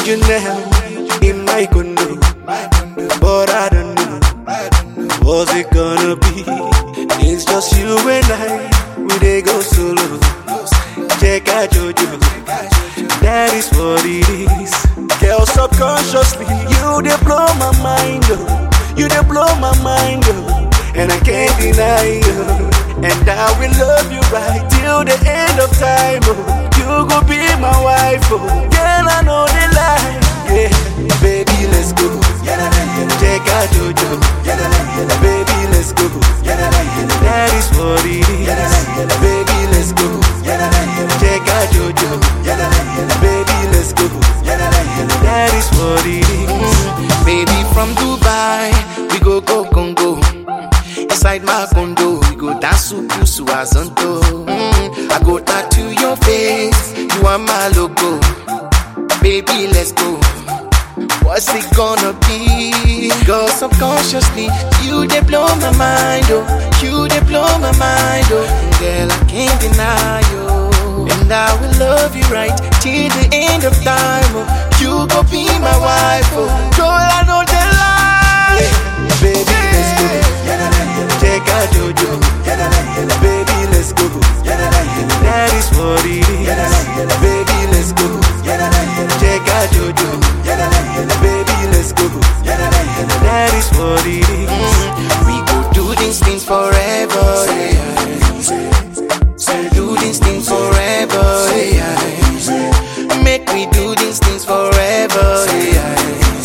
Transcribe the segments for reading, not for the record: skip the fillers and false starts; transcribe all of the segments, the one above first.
need you now in my condo, but I don't know what's it gonna be. It's just you and I, we dey go solo. Check out Jojo, that is what it is. Girl, subconsciously, you dey blow my mind, oh. You dey blow my mind, oh. And I can't deny you. And I will love you right till the end of time, oh. You go be my wife, oh. Girl, I know the lie, yeah. Baby, let's go. Check out Jojo, baby, let's go. That is what it is. Baby, let's go. Check out Jojo, baby, let's go. That is what it is. Baby, from Dubai, we go Congo. Inside my condo, we go dance to Azonto. I go tattoo your face, you are my logo. Baby, let's go. What's it gonna be? Girl, subconsciously, you dey blow my mind, oh. You dey blow my mind, oh. Girl, I can't deny you. And I will love you right till the end of time, oh. You go be my wife, oh. Girl, I know the lie. Baby, let's go. Check out Jojo, baby, let's go. That is what it is. Baby, let's go. Check out Jojo, baby, let's go. That is what it is. We go do these things forever, yeah. Do these things forever, yeah. Make we do these things forever, yeah.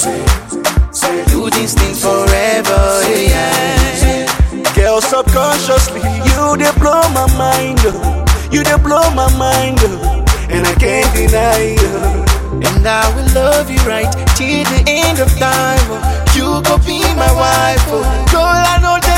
Do these things forever, yeah. Girl, subconsciously, you dey blow my mind, oh. You dey blow my mind, oh. And I can't deny you. And I will love you right till the end of time, oh. You go be my wife, oh. Girl, I know that